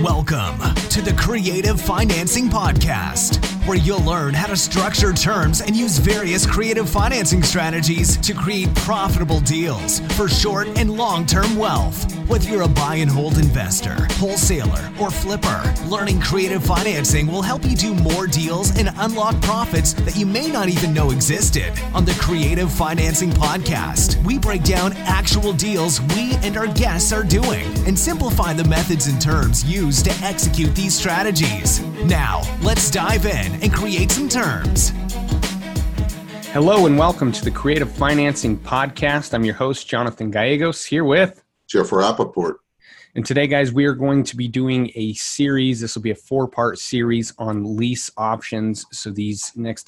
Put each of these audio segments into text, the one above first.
Welcome to the Creative Financing Podcast, where you'll learn how to structure terms and use various creative financing strategies to create profitable deals for short and long-term wealth. Whether you're a buy and hold investor, wholesaler, or flipper, learning creative financing will help you do more deals and unlock profits that you may not even know existed. On the Creative Financing Podcast, we break down actual deals we and our guests are doing and simplify the methods and terms used to execute these strategies. Now, let's dive in and create some terms. Hello and welcome to the Creative Financing Podcast. I'm your host, Jonathan Gallegos, here with Jeff Rappaport. And today, guys, we are going to be doing a series. This will be a 4-part series on lease options. So these next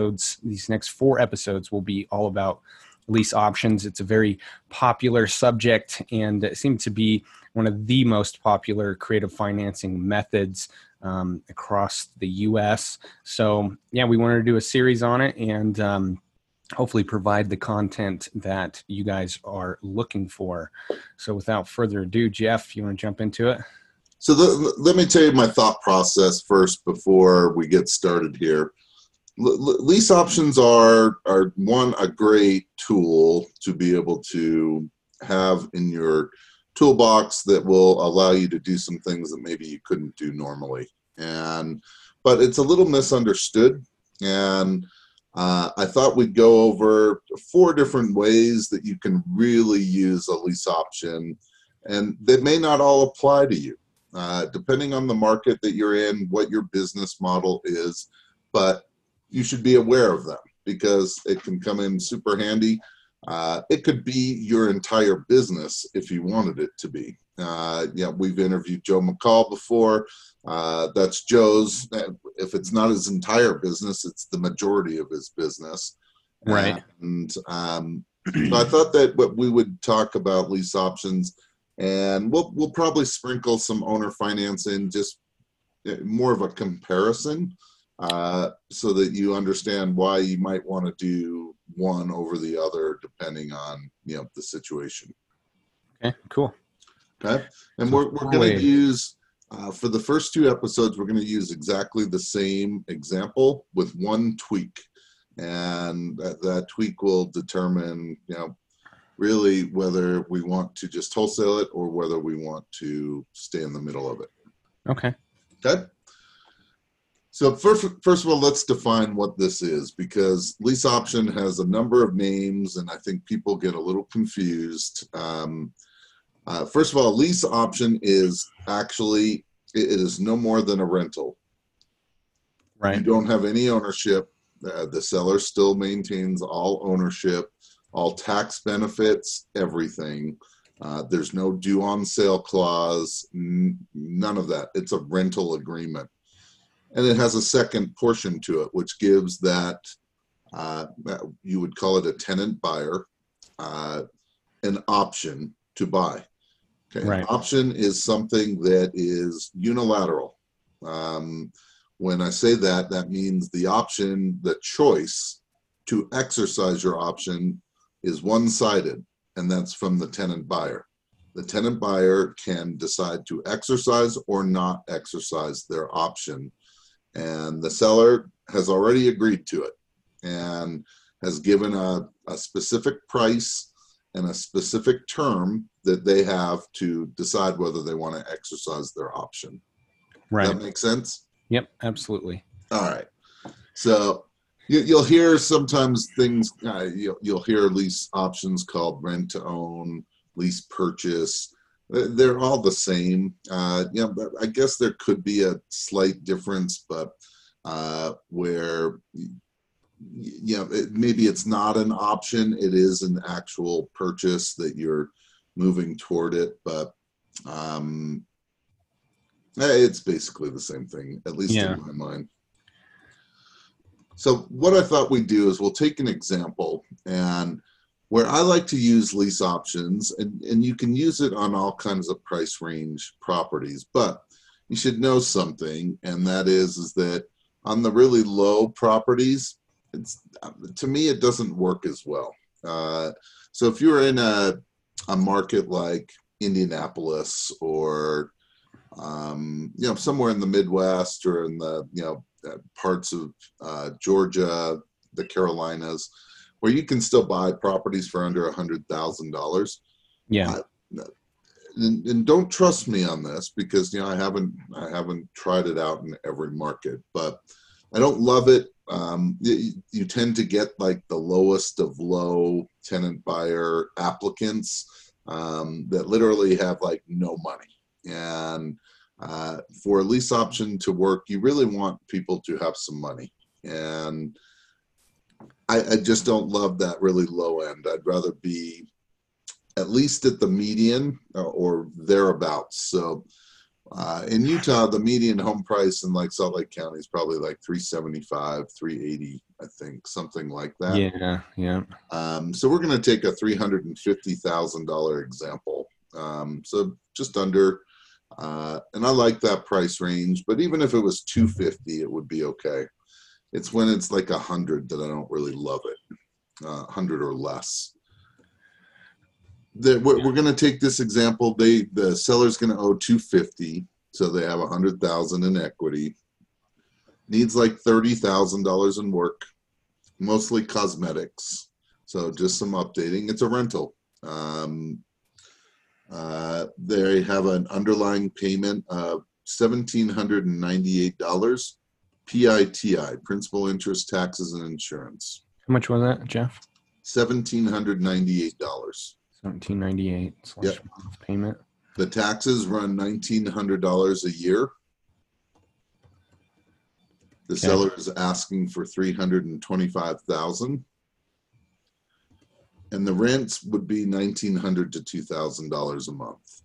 4 episodes will be all about lease options. It's a very popular subject, and it seems to be one of the most popular creative financing methods across the U.S. So, yeah, we wanted to do a series on it and hopefully provide the content that you guys are looking for. So without further ado, Jeff, you want to jump into it? So let me tell you my thought process first before we get started here. Lease options are a great tool to be able to have in your toolbox that will allow you to do some things that maybe you couldn't do normally. But it's a little misunderstood, and I thought we'd go over 4 different ways that you can really use a lease option, and they may not all apply to you, depending on the market that you're in, what your business model is, but you should be aware of them because it can come in super handy. It could be your entire business if you wanted it to be. We've interviewed Joe McCall before. That's Joe's. If it's not his entire business, it's the majority of his business. Right. And so I thought that we would talk about lease options, and we'll probably sprinkle some owner finance in, just more of a comparison, so that you understand why you might want to do one over the other depending on the situation. Okay, cool. Okay, and we're going to use for the first 2 episodes, we're going to use exactly the same example with one tweak, and that tweak will determine really whether we want to just wholesale it or whether we want to stay in the middle of it. Okay. So first of all, let's define what this is, because lease option has a number of names, and I think people get a little confused. First of all, lease option is actually, it is no more than a rental. Right. You don't have any ownership. The seller still maintains all ownership, all tax benefits, everything. There's no due on sale clause, none of that. It's a rental agreement. And it has a second portion to it, which gives that, you would call it a tenant buyer, an option to buy. Okay. Right. An option is something that is unilateral. When I say that, that means the option, the choice to exercise your option is one-sided, and that's from the tenant buyer. The tenant buyer can decide to exercise or not exercise their option. And the seller has already agreed to it and has given a specific price and a specific term that they have to decide whether they want to exercise their option. Right. Does that make sense? Yep, absolutely. All right. So you'll hear sometimes things, you'll hear lease options called rent to own, lease purchase. They're all the same. But I guess there could be a slight difference, but where maybe it's not an option, it is an actual purchase that you're moving toward it. But it's basically the same thing, at least in my mind. So what I thought we'd do is we'll take an example, and where I like to use lease options, and you can use it on all kinds of price range properties, but you should know something, and that is that on the really low properties, to me, it doesn't work as well. So if you're in a market like Indianapolis or somewhere in the Midwest or in the, parts of Georgia, the Carolinas, where you can still buy properties for under $100,000. Yeah. And don't trust me on this because I haven't tried it out in every market, but I don't love it. You tend to get like the lowest of low tenant buyer applicants that literally have like no money. And for a lease option to work, you really want people to have some money. And I just don't love that really low end. I'd rather be at least at the median or thereabouts. So in Utah, the median home price in like Salt Lake County is probably like $375, $380, I think, something like that. Yeah. So we're going to take a $350,000 example. So just under, and I like that price range, but even if it was $250, it would be okay. It's when it's like $100 that I don't really love it, $100 or less. We're going to take this example. The seller's going to owe $250, so they have $100,000 in equity. Needs like $30,000 in work, mostly cosmetics. So just some updating. It's a rental. They have an underlying payment of $1,798, PITI, principal, interest, taxes, and insurance. How much was that, Jeff? $1,798. $1,798 slash month payment. The taxes run $1,900 a year. The seller is asking for $325,000, and the rents would be $1,900 to $2,000 a month.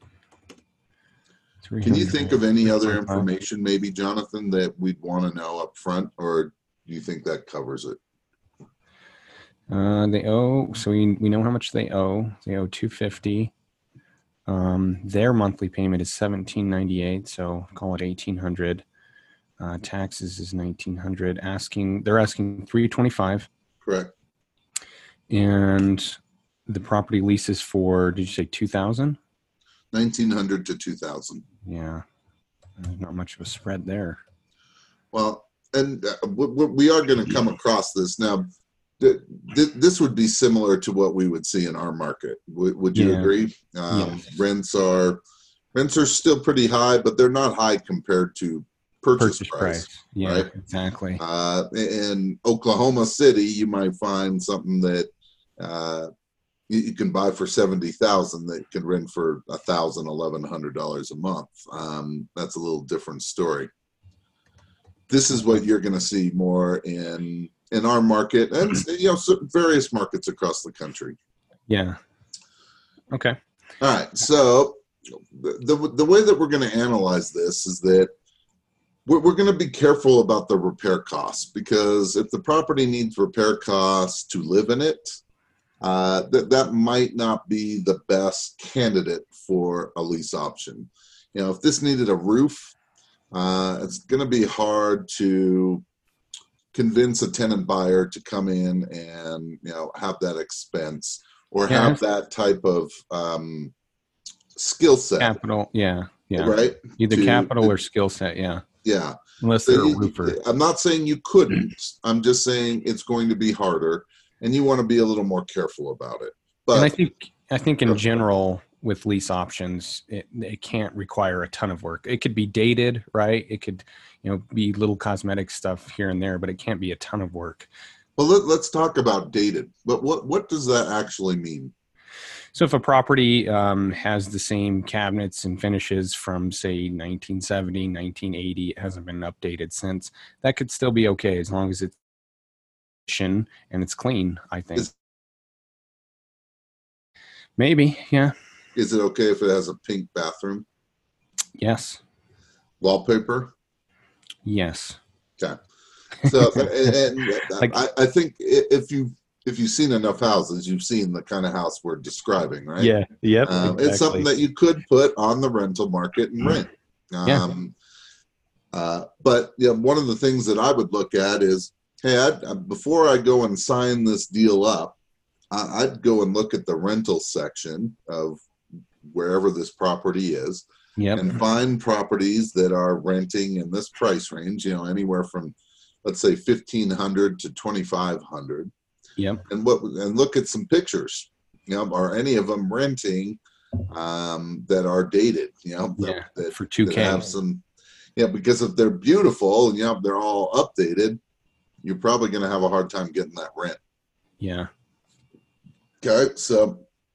Can you think of any other information, maybe, Jonathan, that we'd want to know up front, or do you think that covers it? They owe, so we know how much they owe. They owe $250. Their monthly payment is $1,798, so call it $1,800. Taxes is $1,900. They're asking $325. Correct. And the property leases for, did you say 2,000? $1,900 to $2,000. Yeah, there's not much of a spread there. Well, and we are going to come across this now. This would be similar to what we would see in our market. Would you agree? Yes. Rents are still pretty high, but they're not high compared to purchase price. Yeah, right? Exactly. In Oklahoma City, you might find something that you can buy for $70,000 that you can rent for $1,000, $1,100 a month. That's a little different story. This is what you're going to see more in our market and various markets across the country. Yeah. Okay. All right. So the way that we're going to analyze this is that we're going to be careful about the repair costs, because if the property needs repair costs to live in it, that might not be the best candidate for a lease option. If this needed a roof, it's going to be hard to convince a tenant buyer to come in and have that expense or have that type of skill set. Capital, yeah, right. Either capital or skill set, yeah. Unless they're a roofer. I'm not saying you couldn't. I'm just saying it's going to be harder, and you want to be a little more careful about it. But and I think in general with lease options, it can't require a ton of work. It could be dated, right? It could, be little cosmetic stuff here and there, but it can't be a ton of work. Well, let's talk about dated. But what does that actually mean? So if a property has the same cabinets and finishes from, say, 1970, 1980, it hasn't been updated since, that could still be okay as long as it's and it's clean, I think. Maybe, yeah. Is it okay if it has a pink bathroom? Yes. Wallpaper? Yes. Okay. So, I think if you've seen enough houses, you've seen the kind of house we're describing, right? Yeah. Yep. Exactly. It's something that you could put on the rental market and rent. But one of the things that I would look at is, hey, before I go and sign this deal up, I'd go and look at the rental section of wherever this property is. Yep. and find properties that are renting in this price range, anywhere from, let's say, 1,500 to 2,500. Yep. And look at some pictures. Are any of them renting that are dated? That for $2K. That have some, because if they're beautiful and they're all updated, you're probably going to have a hard time getting that rent. Yeah. Okay, so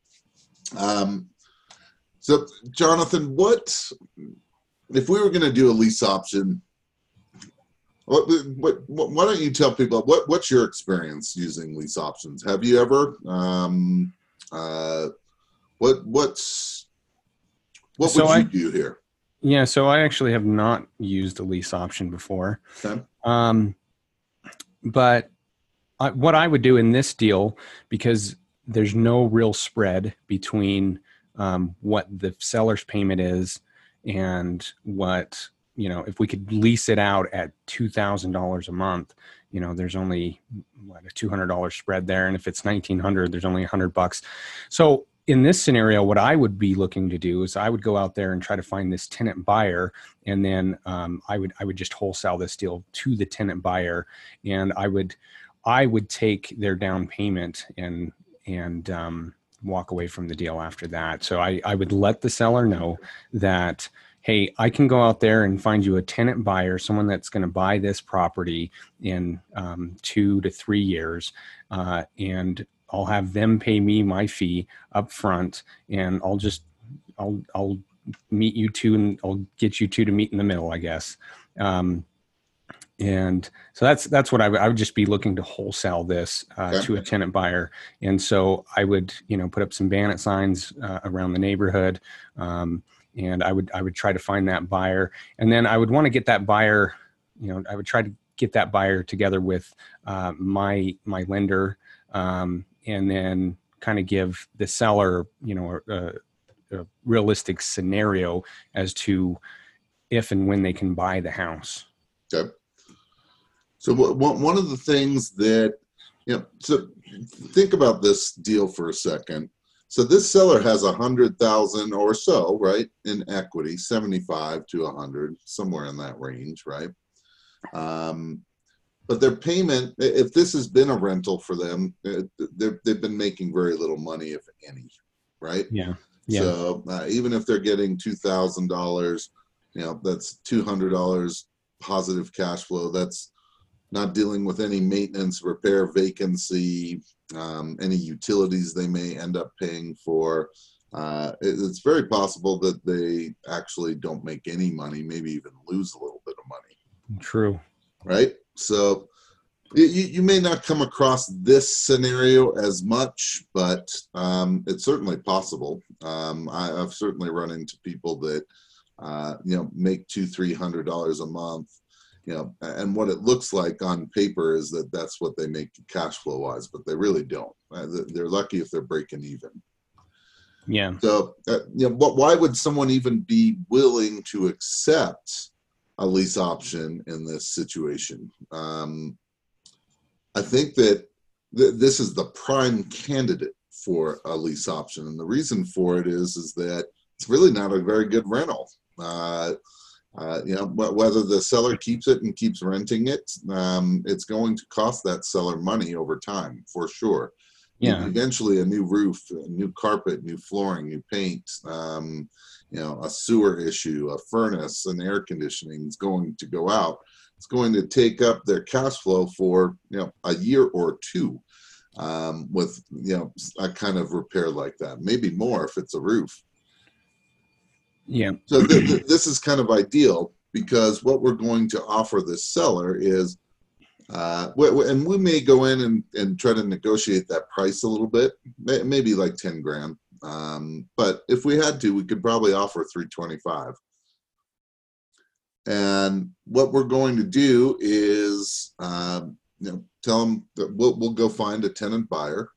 Jonathan, what if we were going to do a lease option? Why don't you tell people what's your experience using lease options? Have you ever? What would you do here? Yeah, so I actually have not used a lease option before. Okay. But what I would do in this deal, because there's no real spread between what the seller's payment is and what, if we could lease it out at $2,000 a month, there's only a $200 spread there. And if it's $1,900, there's only $100. So in this scenario, what I would be looking to do is I would go out there and try to find this tenant buyer. And then I would just wholesale this deal to the tenant buyer. And I would take their down payment and walk away from the deal after that. So I would let the seller know that, hey, I can go out there and find you a tenant buyer, someone that's going to buy this property in 2 to 3 years, and I'll have them pay me my fee up front, and I'll meet you two, and I'll get you two to meet in the middle, I guess. And so that's what I would just be looking to wholesale this to a tenant buyer. And so I would, put up some banner signs around the neighborhood. And I would try to find that buyer. And then I would want to get that buyer, I would try to get that buyer together with my lender, and then kind of give the seller, a realistic scenario as to if and when they can buy the house. Okay. So one of the things that, so think about this deal for a second. So this seller has 100,000 or so, right, in equity, 75 to 100, somewhere in that range, right? But their payment, if this has been a rental for them, they've been making very little money, if any, right? Yeah. So even if they're getting $2,000, that's $200 positive cash flow. That's not dealing with any maintenance, repair, vacancy, any utilities they may end up paying for. It's very possible that they actually don't make any money, maybe even lose a little bit of money. True. Right? So you may not come across this scenario as much, but it's certainly possible. I've certainly run into people that, make $200-300 a month. And what it looks like on paper is that that's what they make cash flow wise, but they really don't. They're lucky if they're breaking even. Yeah. So, why would someone even be willing to accept a lease option in this situation? I think that this is the prime candidate for a lease option. And the reason for it is that it's really not a very good rental. Whether the seller keeps it and keeps renting it, it's going to cost that seller money over time, for sure. Yeah. Eventually, a new roof, a new carpet, new flooring, new paint, a sewer issue, a furnace, and air conditioning is going to go out. It's going to take up their cash flow for a year or two with a kind of repair like that, maybe more if it's a roof. Yeah. So this is kind of ideal because what we're going to offer this seller is, and we may go in and try to negotiate that price a little bit, maybe like 10 grand. But if we had to, we could probably offer 325. And what we're going to do is, tell them that we'll go find a tenant buyer.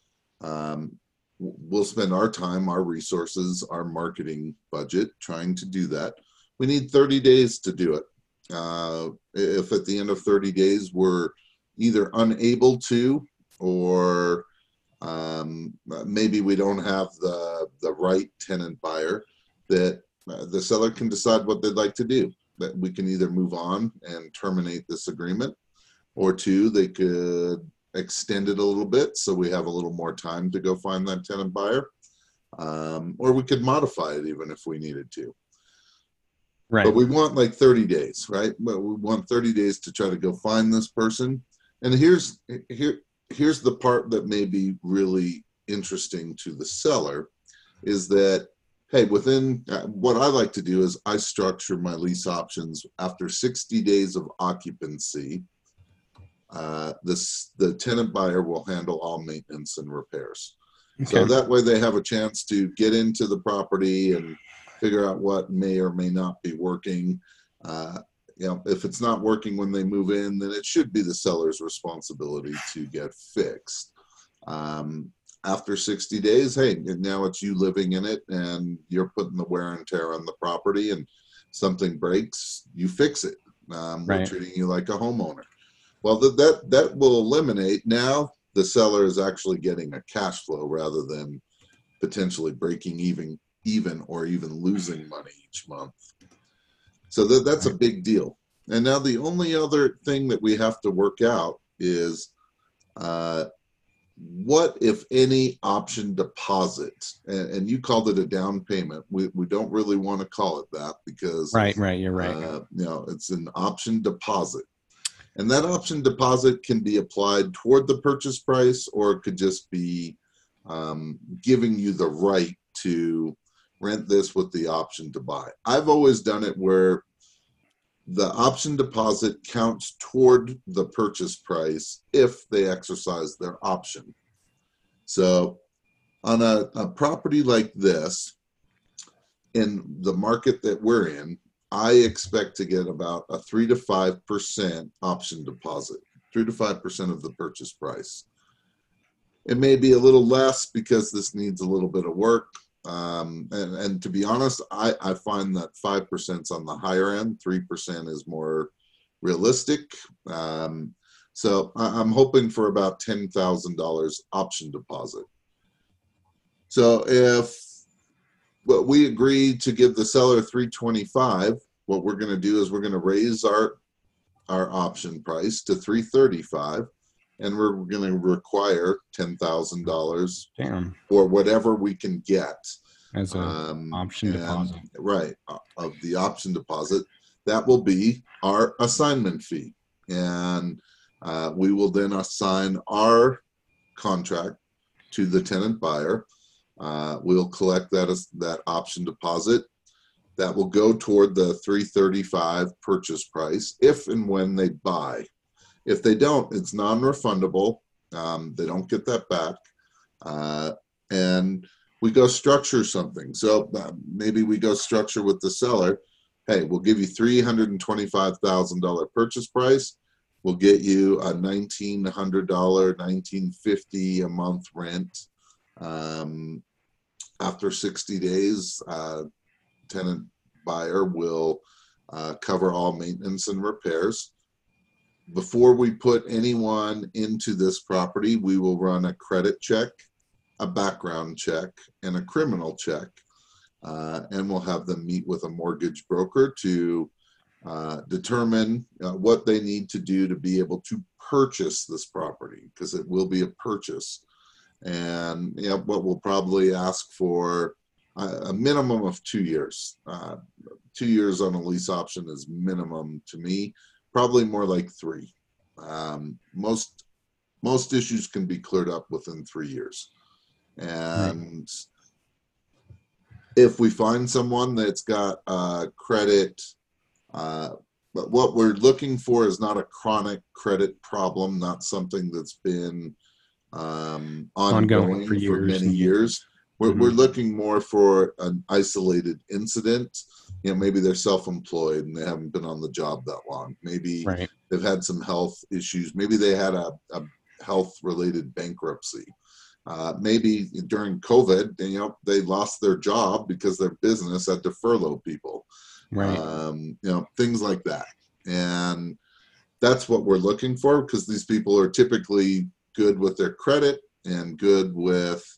We'll spend our time, our resources, our marketing budget trying to do that. We need 30 days to do it. If at the end of 30 days we're either unable to, or maybe we don't have the right tenant buyer, that the seller can decide what they'd like to do. That we can either move on and terminate this agreement, or two, they could extend it a little bit so we have a little more time to go find that tenant buyer, or we could modify it even if we needed to. Right. But we want like 30 days, right? But we want 30 days to try to go find this person. And here's the part that may be really interesting to the seller, is that, hey, within what I like to do is I structure my lease options after 60 days of occupancy. The tenant buyer will handle all maintenance and repairs. Okay. So that way they have a chance to get into the property and figure out what may or may not be working. If it's not working when they move in, then it should be the seller's responsibility to get fixed. After 60 days, hey, now it's you living in it and you're putting the wear and tear on the property, and something breaks, you fix it. We're treating you like a homeowner. Well, that will eliminate, now the seller is actually getting a cash flow rather than potentially breaking even or even losing money each month. So that's a big deal. And now the only other thing that we have to work out is what, if any, option deposit. And you called it a down payment. We don't really want to call it that because right, you're right. It's an option deposit. And that option deposit can be applied toward the purchase price, or it could just be giving you the right to rent this with the option to buy. I've always done it where the option deposit counts toward the purchase price if they exercise their option. So on a property like this, in the market that we're in, I expect to get about a 3 to 5% option deposit, 3 to 5% of the purchase price. It may be a little less because this needs a little bit of work. And to be honest, I find that 5% is on the higher end, 3% is more realistic. So I'm hoping for about $10,000 option deposit. So if we agree to give the seller $325, what we're going to do is we're going to raise our option price to $335. And we're going to require $10,000 for whatever we can get as an option deposit. Right, of the option deposit. That will be our assignment fee. And we will then assign our contract to the tenant buyer. We'll collect that option deposit. That will go toward the $335 purchase price if and when they buy. If they don't, it's non-refundable. They don't get that back. And we go structure something. So maybe we go structure with the seller. Hey, we'll give you $325,000 purchase price. We'll get you a $1,900, $1,950 a month rent. After 60 days, tenant buyer will cover all maintenance and repairs. Before we put anyone into this property, we will run a credit check, a background check, and a criminal check. And we'll have them meet with a mortgage broker to determine what they need to do to be able to purchase this property, because it will be a purchase. And what we'll probably ask for a minimum of 2 years. 2 years on a lease option is minimum to me. Probably more like 3. Most issues can be cleared up within 3 years. And if we find someone that's got credit, but what we're looking for is not a chronic credit problem, not something that's been ongoing for many years. We're looking more for an isolated incident. Maybe they're self-employed and they haven't been on the job that long. Maybe they've had some health issues. Maybe they had a health-related bankruptcy. Maybe during COVID, they lost their job because their business had to furlough people. Things like that. And that's what we're looking for, because these people are typically good with their credit and good with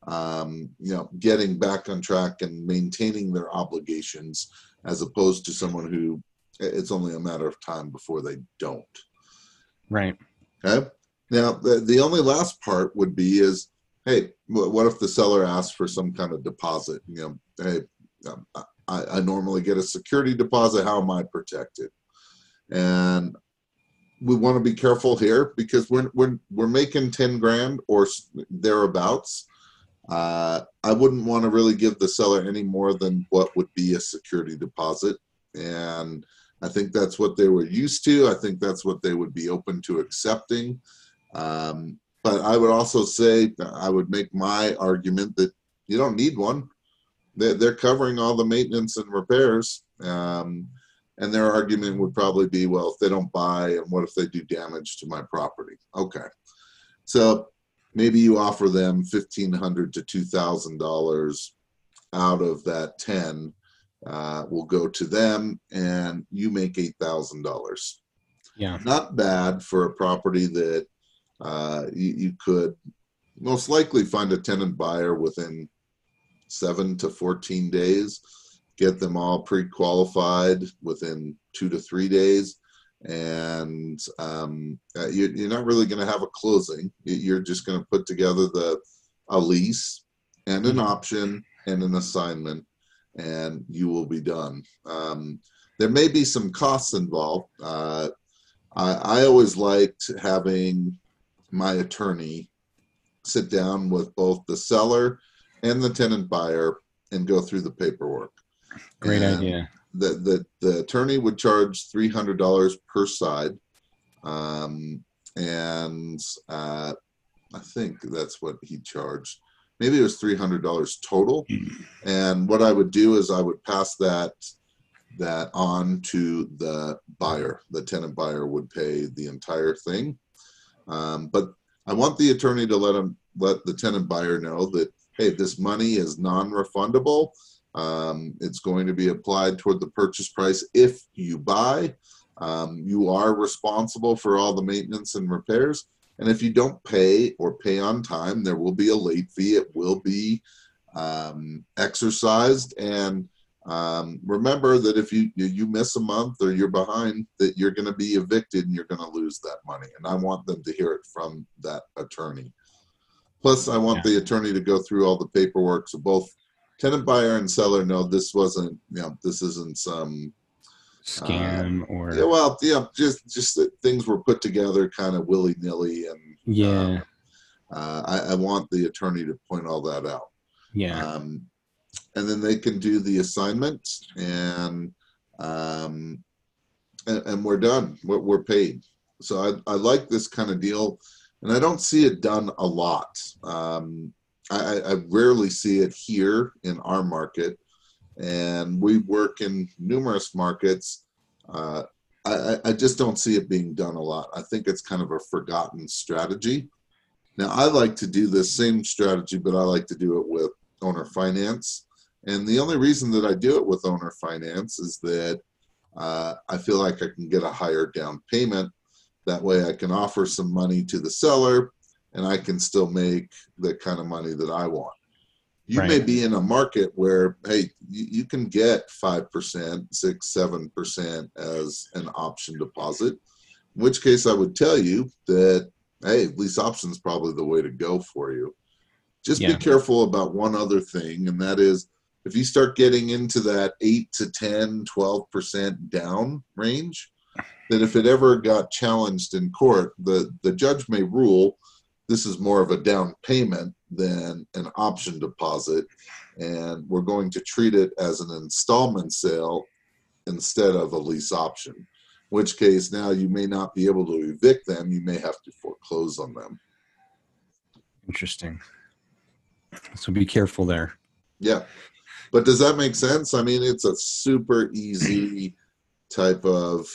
getting back on track and maintaining their obligations, as opposed to someone who it's only a matter of time before they don't. Right. Okay. Now, the only last part would be is, hey, what if the seller asks for some kind of deposit? Hey, I normally get a security deposit. How am I protected? And we want to be careful here because we're making 10 grand or thereabouts. I wouldn't want to really give the seller any more than what would be a security deposit. And I think that's what they were used to. I think that's what they would be open to accepting. But I would also say, I would make my argument that you don't need one. They're covering all the maintenance and repairs. And their argument would probably be, well, if they don't buy, and what if they do damage to my property? Okay. So maybe you offer them $1,500 to $2,000 out of that 10 will go to them, and you make $8,000. Yeah. Not bad for a property that you could most likely find a tenant buyer within 7 to 14 days, get them all pre-qualified within 2 to 3 days, and you're not really going to have a closing. You're just going to put together a lease and an option and an assignment, and you will be done. There may be some costs involved. I always liked having my attorney sit down with both the seller and the tenant buyer and go through the paperwork. Great idea. The attorney would charge $300 per side. And I think that's what he charged. Maybe it was $300 total. And what I would do is I would pass that on to the buyer. The tenant buyer would pay the entire thing. But I want the attorney to let the tenant buyer know that, hey, this money is non-refundable. It's going to be applied toward the purchase price if you buy. You are responsible for all the maintenance and repairs. And if you don't pay or pay on time, there will be a late fee. It will be exercised. And remember that if you miss a month or you're behind, that you're going to be evicted and you're going to lose that money. And I want them to hear it from that attorney. Plus, I want the attorney to go through all the paperwork so both tenant buyer and seller know this isn't some scam or just that things were put together kind of willy-nilly, and I want the attorney to point all that out. And then they can do the assignment, and we're done. We're paid. So I like this kind of deal, and I don't see it done a lot. I rarely see it here in our market, and we work in numerous markets. I just don't see it being done a lot. I think it's kind of a forgotten strategy. Now, I like to do this same strategy, but I like to do it with owner finance. And the only reason that I do it with owner finance is that I feel like I can get a higher down payment. That way I can offer some money to the seller, and I can still make the kind of money that I want. You may be in a market where, hey, you can get 5%, 6, 7% as an option deposit, in which case I would tell you that, hey, lease option is probably the way to go for you. Just be careful about one other thing, and that is if you start getting into that 8 to 10, 12% down range, that if it ever got challenged in court, the judge may rule this is more of a down payment than an option deposit, and we're going to treat it as an installment sale instead of a lease option, in which case now you may not be able to evict them. You may have to foreclose on them. Interesting. So be careful there. Yeah. But does that make sense? I mean, it's a super easy type of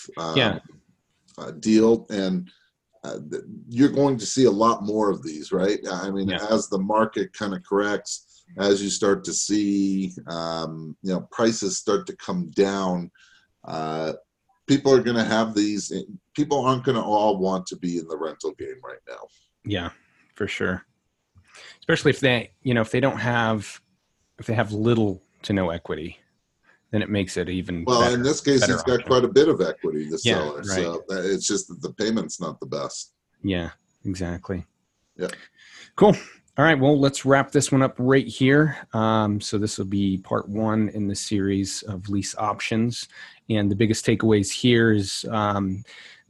deal, and you're going to see a lot more of these, right? I mean, as the market kind of corrects, as you start to see, prices start to come down, people are going to have these. People aren't going to all want to be in the rental game right now. Yeah, for sure. Especially if they don't have, if they have little to no equity, then it makes it even well. better, In this case, he's got quite a bit of equity, the seller. Right. So it's just that the payment's not the best. Yeah, exactly. Yeah. Cool. All right. Well, let's wrap this one up right here. So this will be part 1 in the series of lease options. And the biggest takeaways here is some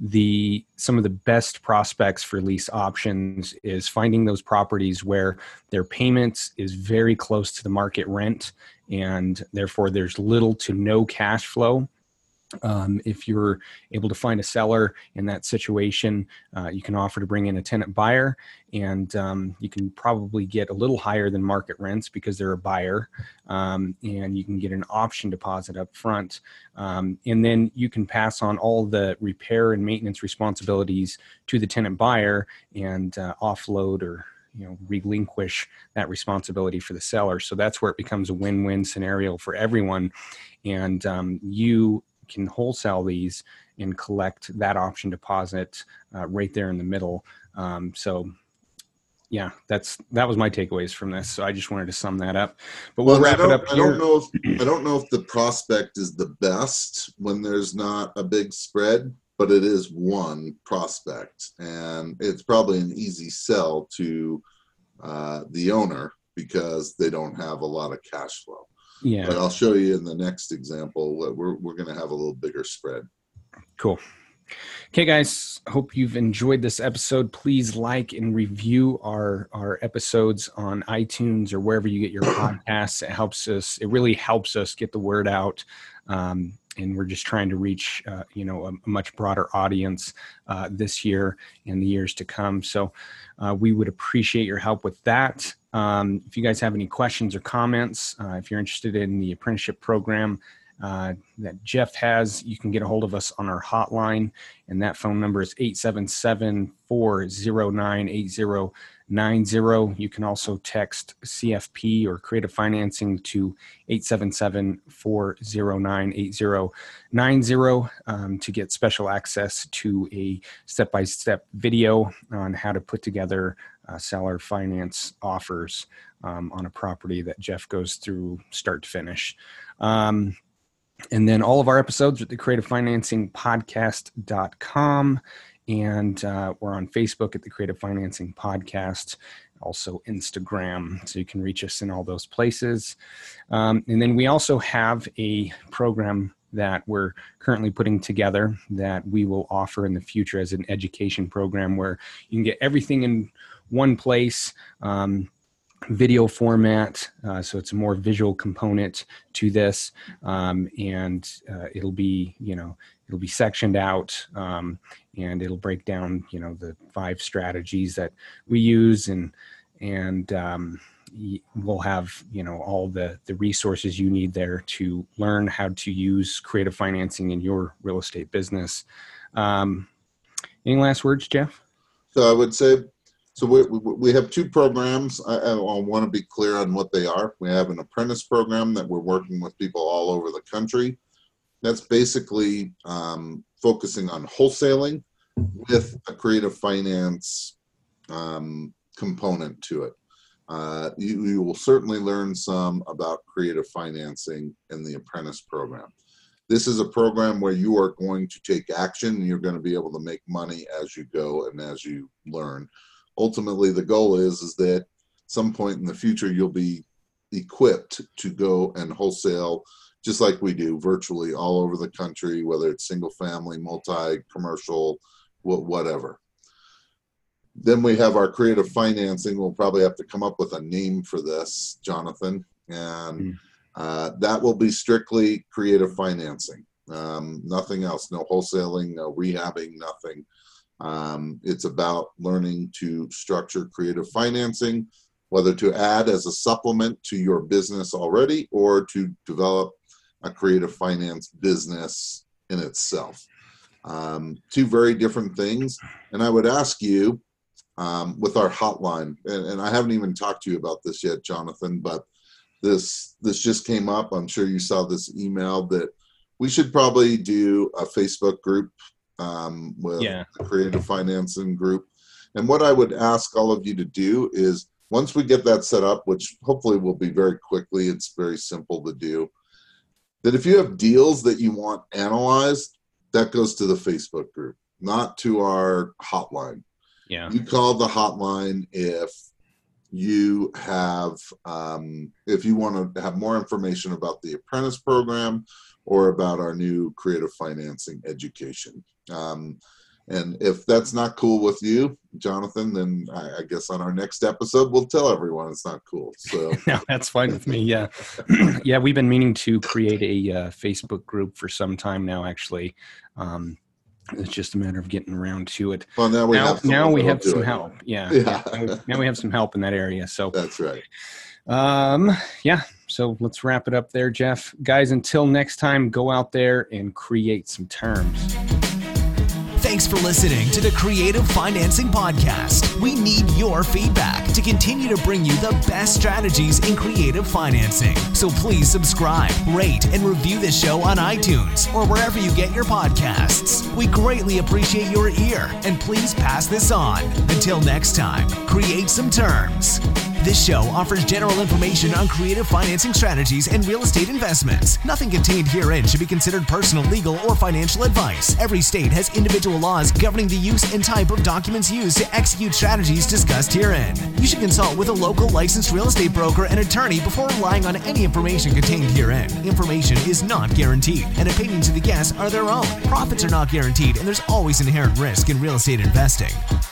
of the best prospects for lease options is finding those properties where their payments is very close to the market rent, and therefore there's little to no cash flow. If you're able to find a seller in that situation, you can offer to bring in a tenant buyer, and you can probably get a little higher than market rents because they're a buyer, and you can get an option deposit up front. And then you can pass on all the repair and maintenance responsibilities to the tenant buyer and offload or relinquish that responsibility for the seller. So that's where it becomes a win-win scenario for everyone. And you can wholesale these and collect that option deposit right there in the middle. So yeah, that was my takeaways from this. So I just wanted to sum that up, but we'll wrap it up here. I don't know if the prospect is the best when there's not a big spread, but it is one prospect, and it's probably an easy sell to the owner because they don't have a lot of cash flow. Yeah. But I'll show you in the next example. We're going to have a little bigger spread. Cool. Okay, guys, hope you've enjoyed this episode. Please like and review our episodes on iTunes or wherever you get your podcasts. It really helps us get the word out. And we're just trying to reach, a much broader audience this year and the years to come. So we would appreciate your help with that. If you guys have any questions or comments, if you're interested in the apprenticeship program that Jeff has, you can get a hold of us on our hotline, and that phone number is 877-409-8090. You can also text CFP or Creative Financing to 877-409-8090 to get special access to a step-by-step video on how to put together seller finance offers on a property that Jeff goes through start to finish. And then all of our episodes at the creativefinancingpodcast.com. And we're on Facebook at the Creative Financing Podcast, also Instagram. So you can reach us in all those places. And then we also have a program that we're currently putting together that we will offer in the future as an education program where you can get everything in one place. Video format, so it's a more visual component to this, and it'll be sectioned out, and it'll break down the 5 strategies that we use, and we'll have all the resources you need there to learn how to use creative financing in your real estate business. Any last words, Jeff? So I would say, so we have 2 programs. I want to be clear on what they are. We have an apprentice program that we're working with people all over the country. That's basically focusing on wholesaling with a creative finance component to it. You will certainly learn some about creative financing in the apprentice program. This is a program where you are going to take action and you're going to be able to make money as you go and as you learn. Ultimately, the goal is that some point in the future, you'll be equipped to go and wholesale just like we do virtually all over the country, whether it's single family, multi, commercial, whatever. Then we have our creative financing. We'll probably have to come up with a name for this, Jonathan. And that will be strictly creative financing. Nothing else, no wholesaling, no rehabbing, nothing. It's about learning to structure creative financing, whether to add as a supplement to your business already or to develop a creative finance business in itself. 2 very different things. And I would ask you with our hotline, and I haven't even talked to you about this yet, Jonathan, but this just came up. I'm sure you saw this email that we should probably do a Facebook group with the creative financing group. And what I would ask all of you to do is once we get that set up, which hopefully will be very quickly, it's very simple to do, that if you have deals that you want analyzed, that goes to the Facebook group, not to our hotline. Yeah. You call the hotline if you have, if you want to have more information about the apprentice program or about our new creative financing education. And if that's not cool with you, Jonathan, then I guess on our next episode, we'll tell everyone it's not cool. So no, that's fine with me. Yeah. Yeah. We've been meaning to create a Facebook group for some time now, actually. It's just a matter of getting around to it. Well, now we have some help. Yeah. Now we have some help in that area. So that's right. Yeah. So let's wrap it up there, Jeff. Guys, until next time, go out there and create some terms. Thanks for listening to the Creative Financing Podcast. We need your feedback to continue to bring you the best strategies in creative financing. So please subscribe, rate, and review this show on iTunes or wherever you get your podcasts. We greatly appreciate your ear, and please pass this on. Until next time, create some terms. This show offers general information on creative financing strategies and real estate investments. Nothing contained herein should be considered personal, legal, or financial advice. Every state has individual laws governing the use and type of documents used to execute strategies discussed herein. You should consult with a local licensed real estate broker and attorney before relying on any information contained herein. Information is not guaranteed, and opinions of the guests are their own. Profits are not guaranteed, and there's always inherent risk in real estate investing.